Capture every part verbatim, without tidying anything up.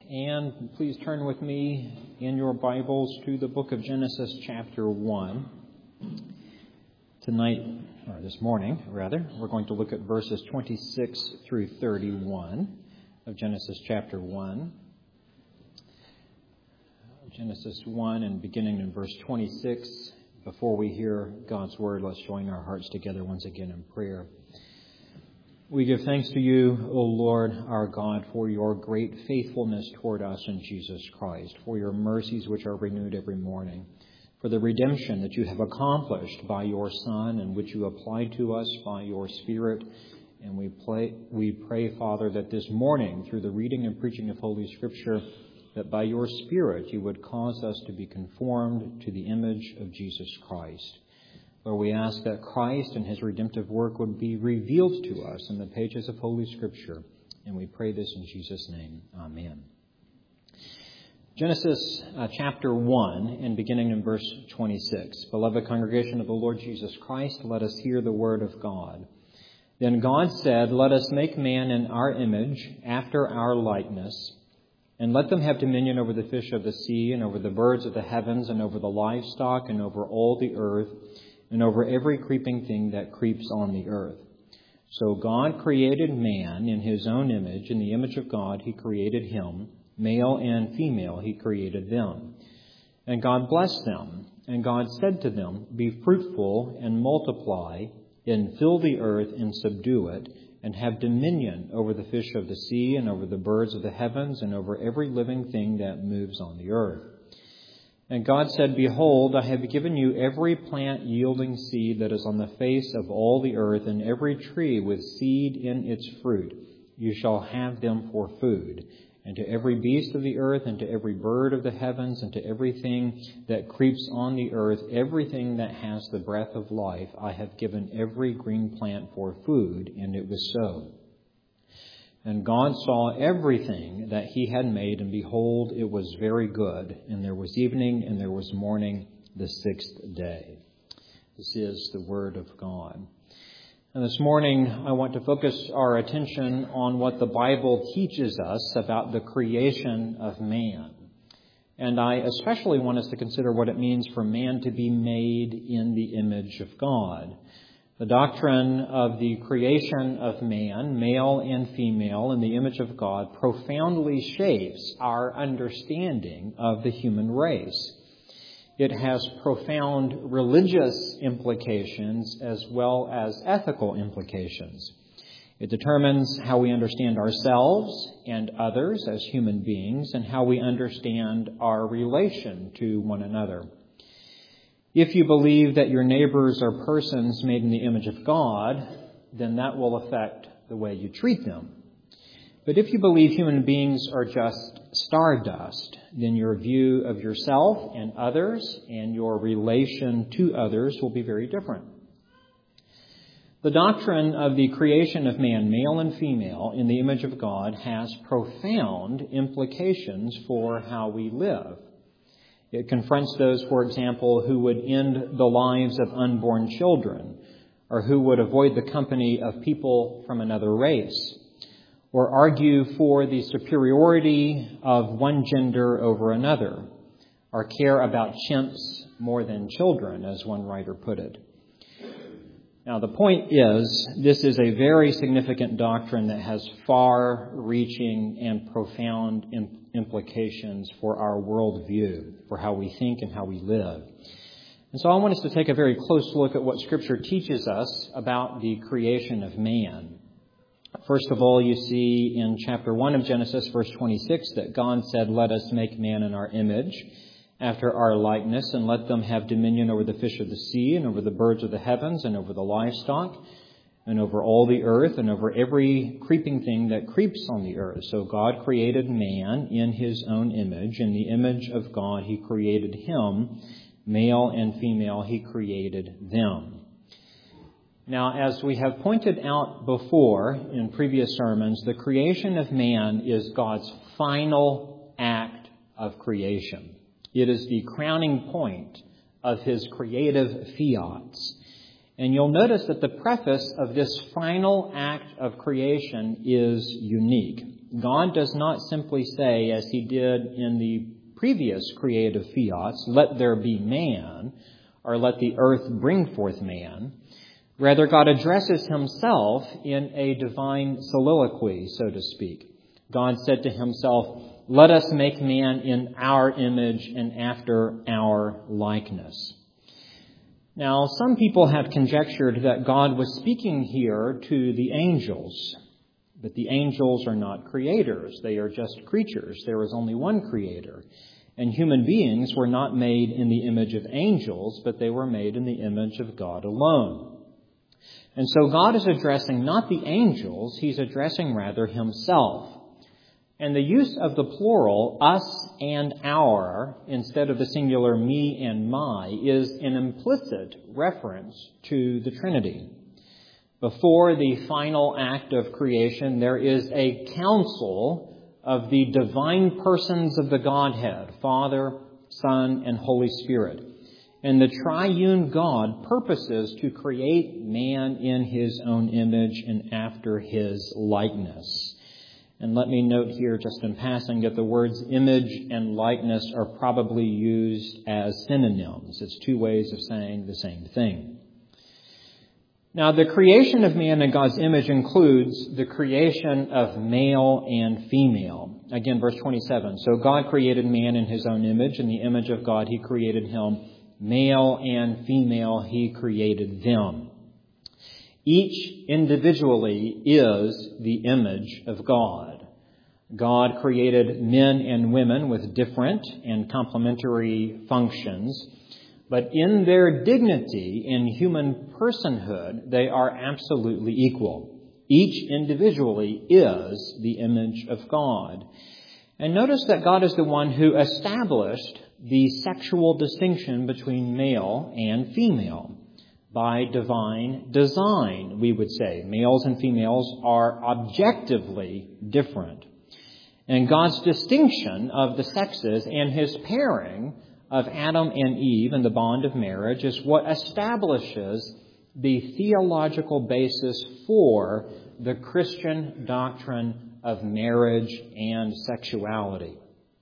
And please turn with me in your Bibles to the book of Genesis chapter one. Tonight, or this morning rather, we're going to look at verses twenty-six through thirty-one of Genesis chapter one. Genesis one, and beginning in verse twenty-six. Before we hear God's word, let's join our hearts together once again in prayer. We give thanks to you, O Lord, our God, for your great faithfulness toward us in Jesus Christ, for your mercies which are renewed every morning, for the redemption that you have accomplished by your Son and which you applied to us by your Spirit. And we, play, we pray, Father, that this morning, through the reading and preaching of Holy Scripture, that by your Spirit you would cause us to be conformed to the image of Jesus Christ. Lord, we ask that Christ and his redemptive work would be revealed to us in the pages of Holy Scripture. And we pray this in Jesus' name. Amen. Genesis uh, chapter one, and beginning in verse twenty-six. Beloved congregation of the Lord Jesus Christ, let us hear the word of God. Then God said, "Let us make man in our image, after our likeness, and let them have dominion over the fish of the sea, and over the birds of the heavens, and over the livestock, and over all the earth, and over every creeping thing that creeps on the earth." So God created man in his own image. In the image of God he created him. Male and female he created them. And God blessed them. And God said to them, "Be fruitful and multiply, and fill the earth and subdue it, and have dominion over the fish of the sea, and over the birds of the heavens, and over every living thing that moves on the earth." And God said, "Behold, I have given you every plant yielding seed that is on the face of all the earth, and every tree with seed in its fruit. You shall have them for food. And to every beast of the earth, and to every bird of the heavens, and to everything that creeps on the earth, everything that has the breath of life, I have given every green plant for food." And it was so. And God saw everything that he had made, and behold, it was very good. And there was evening, and there was morning, the sixth day. This is the word of God. And this morning, I want to focus our attention on what the Bible teaches us about the creation of man. And I especially want us to consider what it means for man to be made in the image of God. The doctrine of the creation of man, male and female, in the image of God, profoundly shapes our understanding of the human race. It has profound religious implications as well as ethical implications. It determines how we understand ourselves and others as human beings, and how we understand our relation to one another. If you believe that your neighbors are persons made in the image of God, then that will affect the way you treat them. But if you believe human beings are just stardust, then your view of yourself and others and your relation to others will be very different. The doctrine of the creation of man, male and female, in the image of God has profound implications for how we live. It confronts those, for example, who would end the lives of unborn children, or who would avoid the company of people from another race, or argue for the superiority of one gender over another, or care about chimps more than children, as one writer put it. Now, the point is, this is a very significant doctrine that has far-reaching and profound implications. implications for our worldview, for how we think and how we live. And so I want us to take a very close look at what Scripture teaches us about the creation of man. First of all, you see in chapter one of Genesis, verse twenty-six, that God said, "Let us make man in our image, after our likeness, and let them have dominion over the fish of the sea, and over the birds of the heavens, and over the livestock, and over all the earth, and over every creeping thing that creeps on the earth." So God created man in his own image. In the image of God, he created him. Male and female, he created them. Now, as we have pointed out before in previous sermons, the creation of man is God's final act of creation. It is the crowning point of his creative fiats. And you'll notice that the preface of this final act of creation is unique. God does not simply say, as he did in the previous creative fiats, let there be man, or let the earth bring forth man. Rather, God addresses himself in a divine soliloquy, so to speak. God said to himself, let us make man in our image and after our likeness. Now, some people have conjectured that God was speaking here to the angels, but the angels are not creators. They are just creatures. There is only one creator. And human beings were not made in the image of angels, but they were made in the image of God alone. And so God is addressing not the angels, he's addressing rather himself. And the use of the plural, us and our, instead of the singular me and my, is an implicit reference to the Trinity. Before the final act of creation, there is a council of the divine persons of the Godhead, Father, Son, and Holy Spirit. And the triune God purposes to create man in his own image and after his likeness. And let me note here, just in passing, that the words image and likeness are probably used as synonyms. It's two ways of saying the same thing. Now, the creation of man in God's image includes the creation of male and female. Again, verse twenty-seven. So God created man in his own image. In the image of God, he created him. Male and female, he created them. Each individually is the image of God. God created men and women with different and complementary functions, but in their dignity in human personhood, they are absolutely equal. Each individually is the image of God. And notice that God is the one who established the sexual distinction between male and female. By divine design, we would say. Males and females are objectively different. And God's distinction of the sexes and his pairing of Adam and Eve in the bond of marriage is what establishes the theological basis for the Christian doctrine of marriage and sexuality.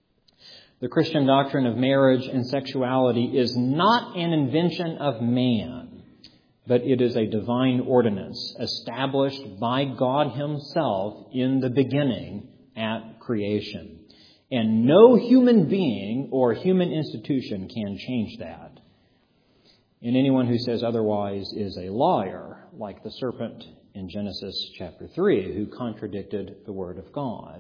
The Christian doctrine of marriage and sexuality is not an invention of man, but it is a divine ordinance established by God himself in the beginning at creation. And no human being or human institution can change that. And anyone who says otherwise is a liar, like the serpent in Genesis chapter three, who contradicted the word of God.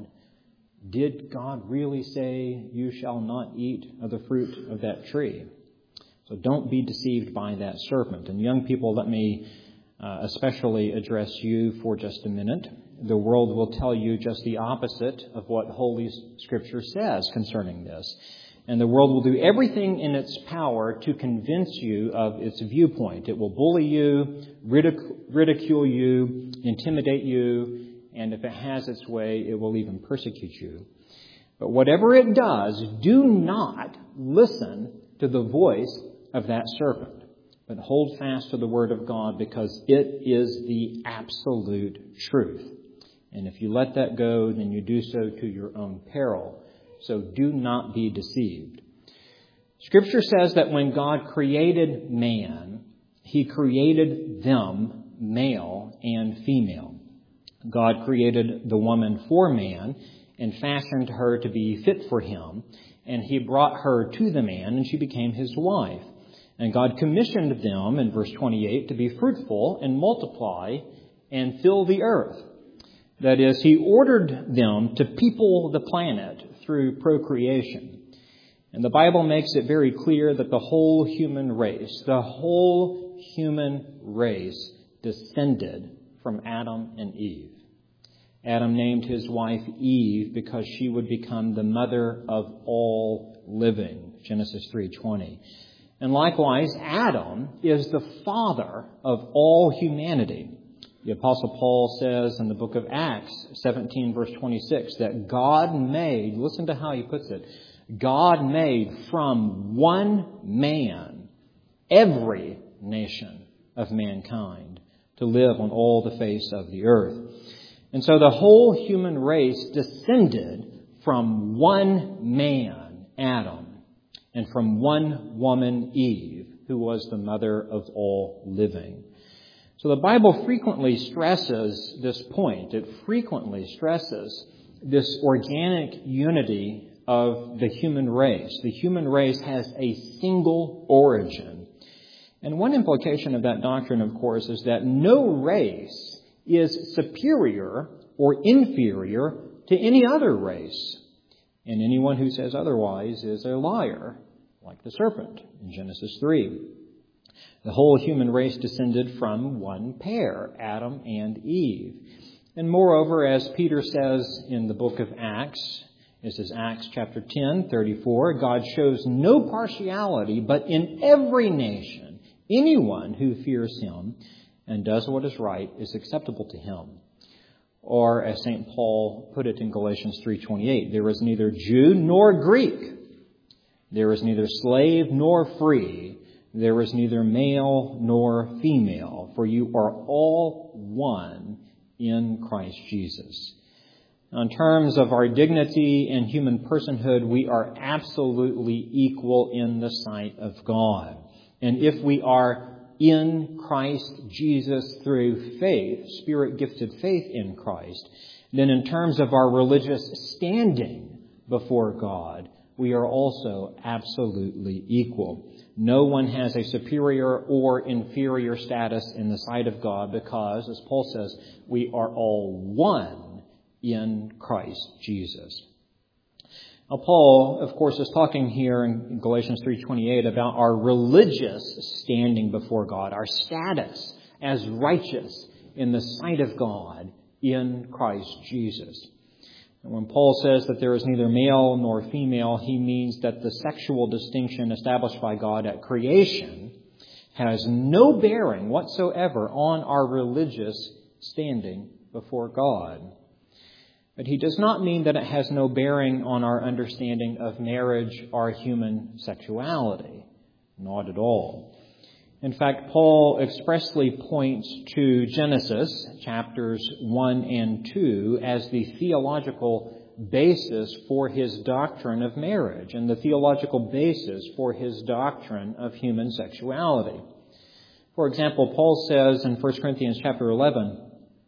Did God really say, you shall not eat of the fruit of that tree? So don't be deceived by that serpent. And young people, let me uh, especially address you for just a minute. The world will tell you just the opposite of what Holy Scripture says concerning this. And the world will do everything in its power to convince you of its viewpoint. It will bully you, ridic- ridicule you, intimidate you, and if it has its way, it will even persecute you. But whatever it does, do not listen to the voice of that serpent, but hold fast to the word of God, because it is the absolute truth. And if you let that go, then you do so to your own peril. So do not be deceived. Scripture says that when God created man, he created them male and female. God created the woman for man and fashioned her to be fit for him. And he brought her to the man, and she became his wife. And God commissioned them, in verse twenty-eight, to be fruitful and multiply and fill the earth. That is, he ordered them to people the planet through procreation. And the Bible makes it very clear that the whole human race, the whole human race descended from Adam and Eve. Adam named his wife Eve because she would become the mother of all living, Genesis three twenty. And likewise, Adam is the father of all humanity. The Apostle Paul says in the book of Acts seventeen, verse twenty-six, that God made, listen to how he puts it, God made from one man every nation of mankind to live on all the face of the earth. And so the whole human race descended from one man, Adam, and from one woman, Eve, who was the mother of all living. So the Bible frequently stresses this point. It frequently stresses this organic unity of the human race. The human race has a single origin. And one implication of that doctrine, of course, is that no race is superior or inferior to any other race. And anyone who says otherwise is a liar, like the serpent in Genesis three. The whole human race descended from one pair, Adam and Eve. And moreover, as Peter says in the book of Acts, this is Acts chapter ten, thirty-four, God shows no partiality, but in every nation, anyone who fears him and does what is right is acceptable to him. Or, as Saint Paul put it in Galatians three twenty-eight, there is neither Jew nor Greek. There is neither slave nor free. There is neither male nor female, for you are all one in Christ Jesus. In terms of our dignity and human personhood, we are absolutely equal in the sight of God. And if we are in Christ Jesus through faith, Spirit-gifted faith in Christ, then in terms of our religious standing before God, we are also absolutely equal. No one has a superior or inferior status in the sight of God because, as Paul says, we are all one in Christ Jesus. Now, Paul, of course, is talking here in Galatians three twenty-eight about our religious standing before God, our status as righteous in the sight of God in Christ Jesus. And when Paul says that there is neither male nor female, he means that the sexual distinction established by God at creation has no bearing whatsoever on our religious standing before God. But he does not mean that it has no bearing on our understanding of marriage or human sexuality. Not at all. In fact, Paul expressly points to Genesis chapters one and two as the theological basis for his doctrine of marriage and the theological basis for his doctrine of human sexuality. For example, Paul says in First Corinthians chapter eleven,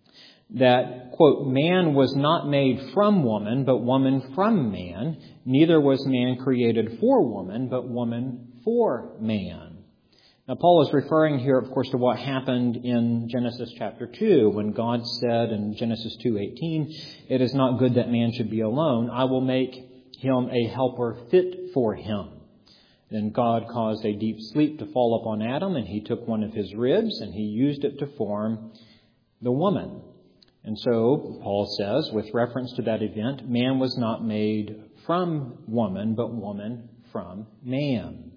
that, quote, man was not made from woman, but woman from man. Neither was man created for woman, but woman for man. Now, Paul is referring here, of course, to what happened in Genesis chapter two, when God said in Genesis two eighteen, it is not good that man should be alone. I will make him a helper fit for him. Then God caused a deep sleep to fall upon Adam, and he took one of his ribs, and he used it to form the woman. And so, Paul says, with reference to that event, man was not made from woman, but woman from man.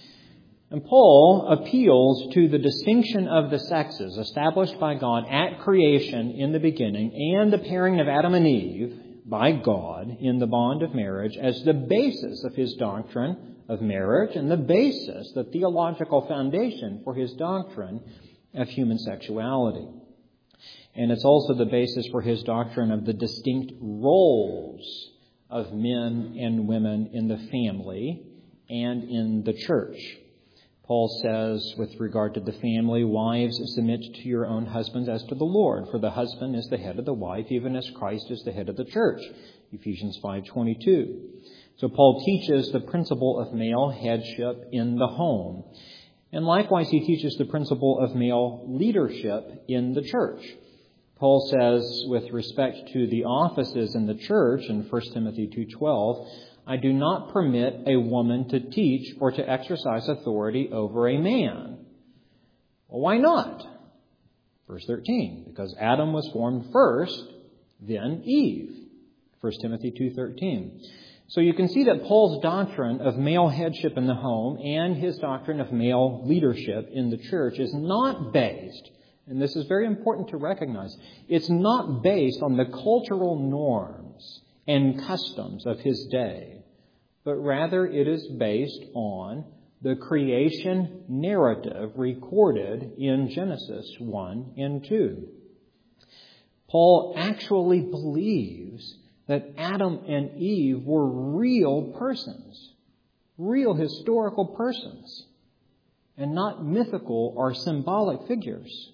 And Paul appeals to the distinction of the sexes established by God at creation in the beginning and the pairing of Adam and Eve by God in the bond of marriage as the basis of his doctrine of marriage and the basis, the theological foundation for his doctrine of human sexuality. And it's also the basis for his doctrine of the distinct roles of men and women in the family and in the church. Paul says, with regard to the family, wives, submit to your own husbands as to the Lord, for the husband is the head of the wife, even as Christ is the head of the church. Ephesians five twenty-two. So Paul teaches the principle of male headship in the home. And likewise, he teaches the principle of male leadership in the church. Paul says, with respect to the offices in the church in First Timothy two twelve, I do not permit a woman to teach or to exercise authority over a man. Well, why not? Verse thirteen, because Adam was formed first, then Eve. First Timothy two thirteen. So you can see that Paul's doctrine of male headship in the home and his doctrine of male leadership in the church is not based, and this is very important to recognize, it's not based on the cultural norms and customs of his day, but rather it is based on the creation narrative recorded in Genesis one and two. Paul actually believes that Adam and Eve were real persons, real historical persons, and not mythical or symbolic figures.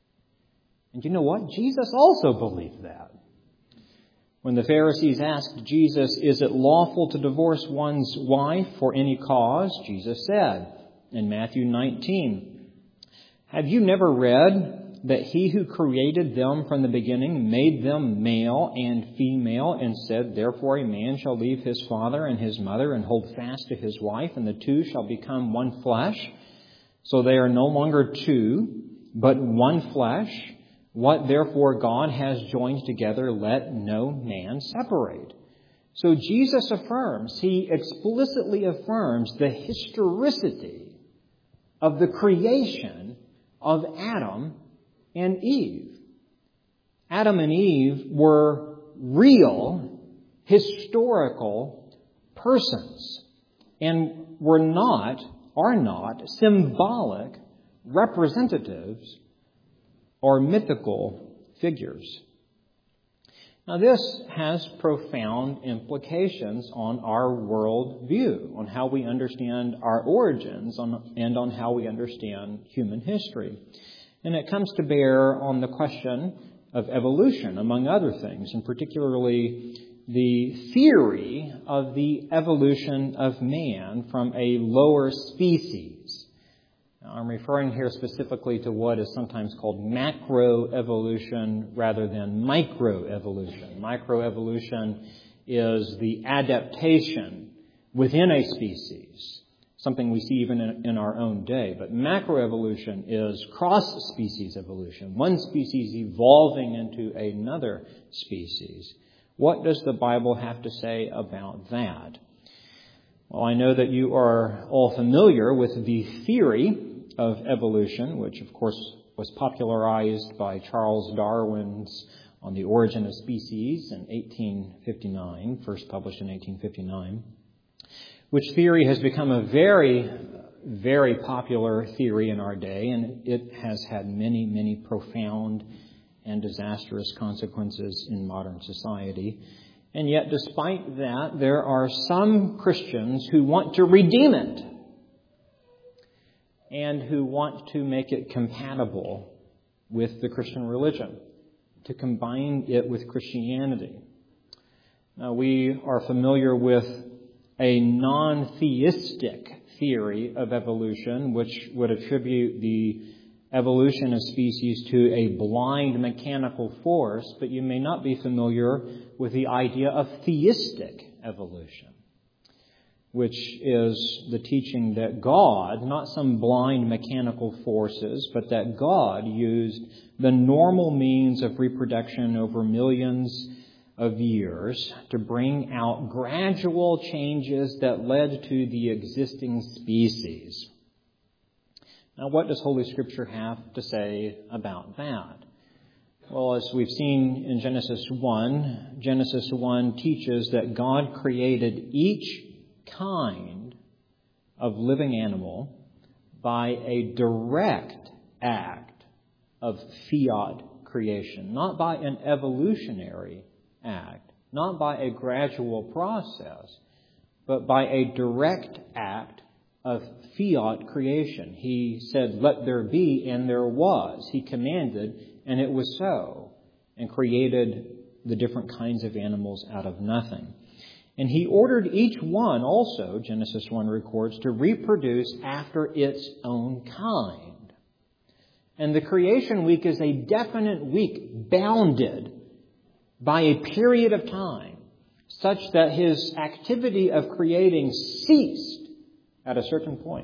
And you know what? Jesus also believed that. When the Pharisees asked Jesus, "Is it lawful to divorce one's wife for any cause?" Jesus said in Matthew nineteen, "Have you never read that he who created them from the beginning made them male and female, and said, 'Therefore a man shall leave his father and his mother and hold fast to his wife, and the two shall become one flesh'? So they are no longer two, but one flesh. What therefore God has joined together, let no man separate." So Jesus affirms, he explicitly affirms the historicity of the creation of Adam and Eve. Adam and Eve were real, historical persons and were not, are not, symbolic representatives or mythical figures. Now, this has profound implications on our world view, on how we understand our origins, on, and on how we understand human history. And it comes to bear on the question of evolution, among other things, and particularly the theory of the evolution of man from a lower species. Now, I'm referring here specifically to what is sometimes called macroevolution rather than microevolution. Microevolution is the adaptation within a species, something we see even in, in our own day. But macroevolution is cross-species evolution, one species evolving into another species. What does the Bible have to say about that? Well, I know that you are all familiar with the theory of evolution, which of course was popularized by Charles Darwin's On the Origin of Species in eighteen fifty-nine, first published in eighteen fifty-nine, which theory has become a very, very popular theory in our day, and it has had many, many profound and disastrous consequences in modern society. And yet, despite that, there are some Christians who want to redeem it and who want to make it compatible with the Christian religion, to combine it with Christianity. Now, we are familiar with a non-theistic theory of evolution, which would attribute the evolution of species to a blind mechanical force, but you may not be familiar with the idea of theistic evolution, which is the teaching that God, not some blind mechanical forces, but that God used the normal means of reproduction over millions of years to bring out gradual changes that led to the existing species. Now, what does Holy Scripture have to say about that? Well, as we've seen in Genesis one, Genesis one teaches that God created each kind of living animal by a direct act of fiat creation, not by an evolutionary act, not by a gradual process, but by a direct act of fiat creation. He said, "Let there be," and there was. He commanded, and it was so, and created the different kinds of animals out of nothing. And he ordered each one also, Genesis one records, to reproduce after its own kind. And the creation week is a definite week bounded by a period of time such that his activity of creating ceased at a certain point.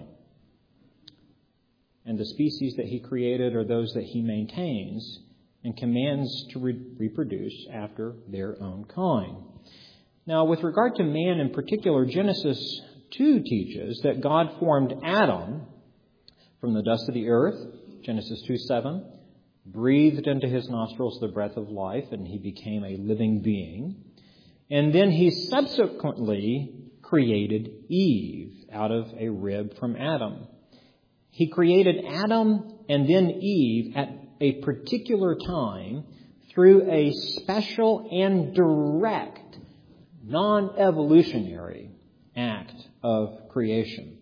And the species that he created are those that he maintains and commands to re- reproduce after their own kind. Now, with regard to man in particular, Genesis two teaches that God formed Adam from the dust of the earth, Genesis two seven, breathed into his nostrils the breath of life, and he became a living being. And then he subsequently created Eve out of a rib from Adam. He created Adam and then Eve at a particular time through a special and direct, non-evolutionary act of creation.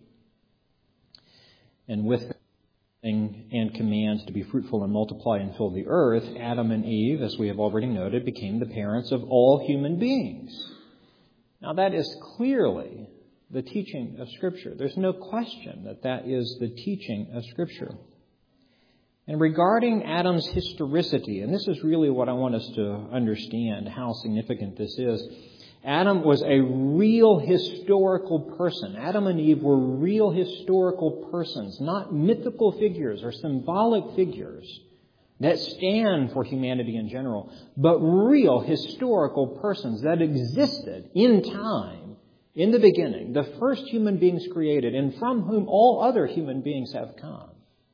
And with and commands to be fruitful and multiply and fill the earth, Adam and Eve, as we have already noted, became the parents of all human beings. Now that is clearly the teaching of Scripture. There's no question that that is the teaching of Scripture. And regarding Adam's historicity, and this is really what I want us to understand, how significant this is. Adam was a real historical person. Adam and Eve were real historical persons, not mythical figures or symbolic figures that stand for humanity in general, but real historical persons that existed in time, in the beginning, the first human beings created, and from whom all other human beings have come.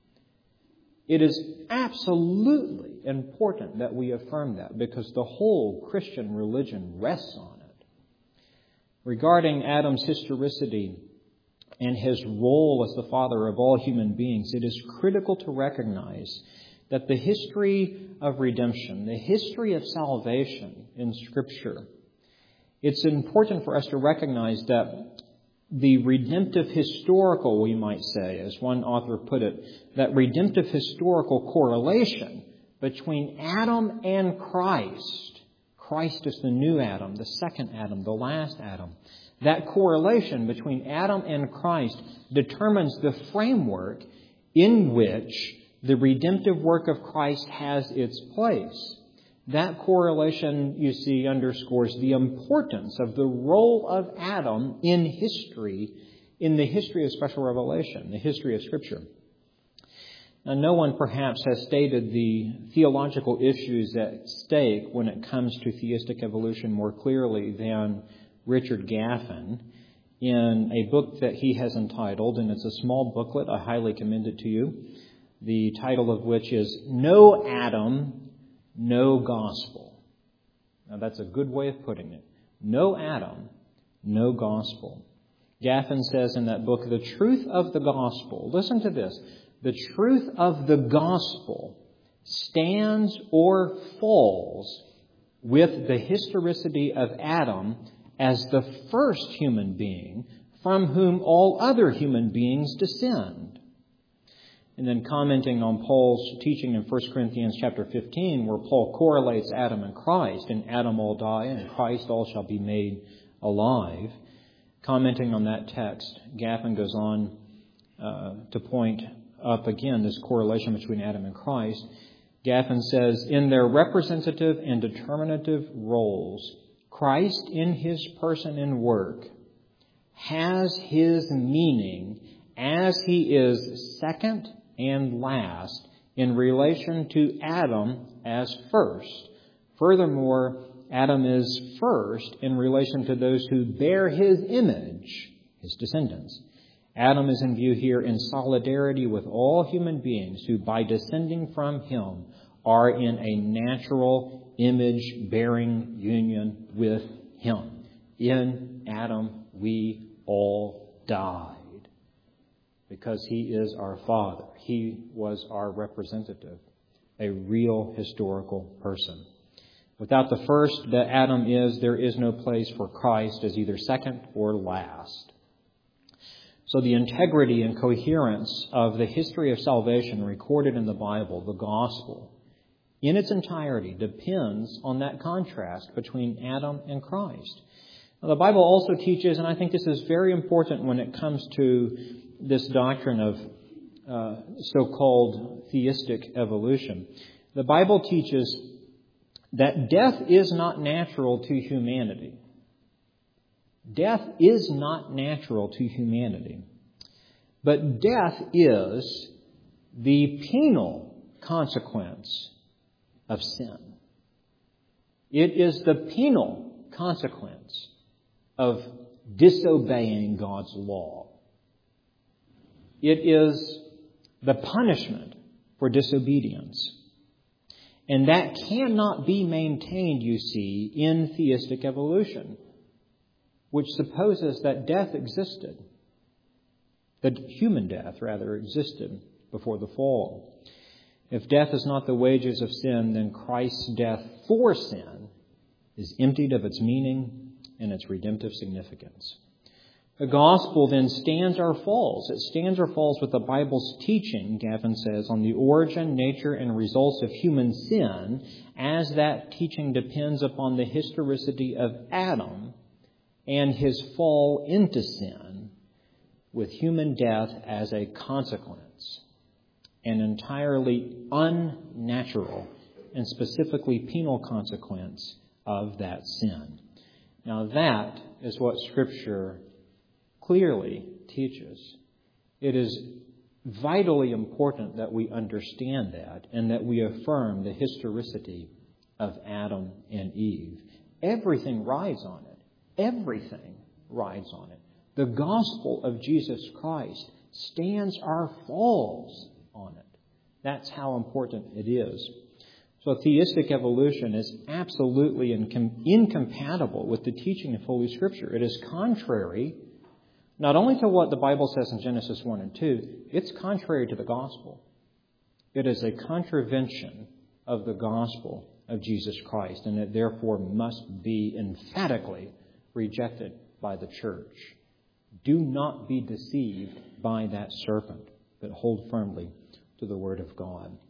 It is absolutely important that we affirm that, because the whole Christian religion rests on it. Regarding Adam's historicity and his role as the father of all human beings, it is critical to recognize that the history of redemption, the history of salvation in Scripture, it's important for us to recognize that the redemptive historical, we might say, as one author put it, that redemptive historical correlation between Adam and Christ. Christ is the new Adam, the second Adam, the last Adam. That correlation between Adam and Christ determines the framework in which the redemptive work of Christ has its place. That correlation, you see, underscores the importance of the role of Adam in history, in the history of special revelation, the history of Scripture. Now, no one perhaps has stated the theological issues at stake when it comes to theistic evolution more clearly than Richard Gaffin in a book that he has entitled, and it's a small booklet, I highly commend it to you, the title of which is No Adam, No Gospel. Now, that's a good way of putting it. No Adam, no gospel. Gaffin says in that book, the truth of the gospel, listen to this, the truth of the gospel stands or falls with the historicity of Adam as the first human being from whom all other human beings descend. And then commenting on Paul's teaching in First Corinthians chapter fifteen, where Paul correlates Adam and Christ, and Adam all die, and Christ all shall be made alive. Commenting on that text, Gaffin goes on uh, to point up again this correlation between Adam and Christ. Gaffin says, in their representative and determinative roles, Christ in his person and work has his meaning as he is second and last in relation to Adam as first. Furthermore, Adam is first in relation to those who bear his image, his descendants. Adam is in view here in solidarity with all human beings who, by descending from him, are in a natural image-bearing union with him. In Adam, we all died because he is our father. He was our representative, a real historical person. Without the first that Adam is, there is no place for Christ as either second or last. So the integrity and coherence of the history of salvation recorded in the Bible, the gospel, in its entirety depends on that contrast between Adam and Christ. Now, the Bible also teaches, and I think this is very important when it comes to this doctrine of uh, so-called theistic evolution. The Bible teaches that death is not natural to humanity. Death is not natural to humanity. But death is the penal consequence of sin. It is the penal consequence of disobeying God's law. It is the punishment for disobedience. And that cannot be maintained, you see, in theistic evolution, which supposes that death existed, that human death, rather, existed before the fall. If death is not the wages of sin, then Christ's death for sin is emptied of its meaning and its redemptive significance. The gospel then stands or falls. It stands or falls with the Bible's teaching, Gavin says, on the origin, nature, and results of human sin, as that teaching depends upon the historicity of Adam and his fall into sin, with human death as a consequence, an entirely unnatural and specifically penal consequence of that sin. Now that is what Scripture clearly teaches. It is vitally important that we understand that and that we affirm the historicity of Adam and Eve. Everything rides on it. Everything rides on it. The gospel of Jesus Christ stands or falls on it. That's how important it is. So theistic evolution is absolutely incom- incompatible with the teaching of Holy Scripture. It is contrary not only to what the Bible says in Genesis one and two, it's contrary to the gospel. It is a contravention of the gospel of Jesus Christ, and it therefore must be emphatically rejected by the church. Do not be deceived by that serpent, but hold firmly to the Word of God.